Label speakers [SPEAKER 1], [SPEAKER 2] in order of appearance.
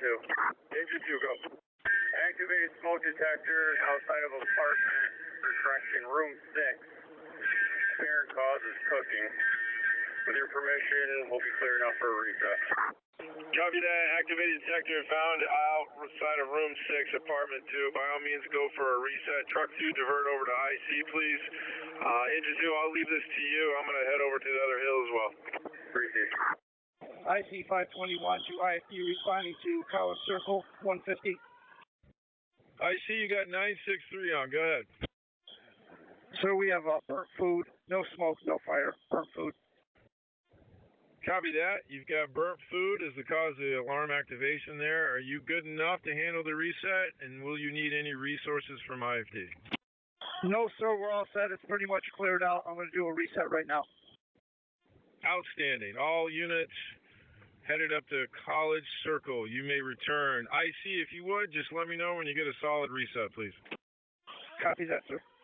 [SPEAKER 1] 2. Engine 2, go. Activated smoke detector outside of apartment, or correction, room 6. Apparent cause is cooking. With your permission, we'll be clearing out for a reset. Copy that. Activated detector found outside of room 6, apartment 2. By all means, go for a reset. Truck 2, divert over to IC, please. Engine 2, I'll leave this to you. I'm going to head over to the other hill as well. Appreciate it.
[SPEAKER 2] IC 521 to IFD responding to College Circle 150.
[SPEAKER 3] IC, you got 963 on. Go ahead.
[SPEAKER 2] Sir, we have burnt food. No smoke, no fire. Burnt food.
[SPEAKER 3] Copy that. You've got burnt food as the cause of the alarm activation there. Are you good enough to handle the reset? And will you need any resources from IFD?
[SPEAKER 2] No, sir. We're all set. It's pretty much cleared out. I'm going to do a reset right now.
[SPEAKER 3] Outstanding. All units headed up to College Circle. You may return. IC, if you would, just let me know when you get a solid reset, please.
[SPEAKER 2] Copy that, sir.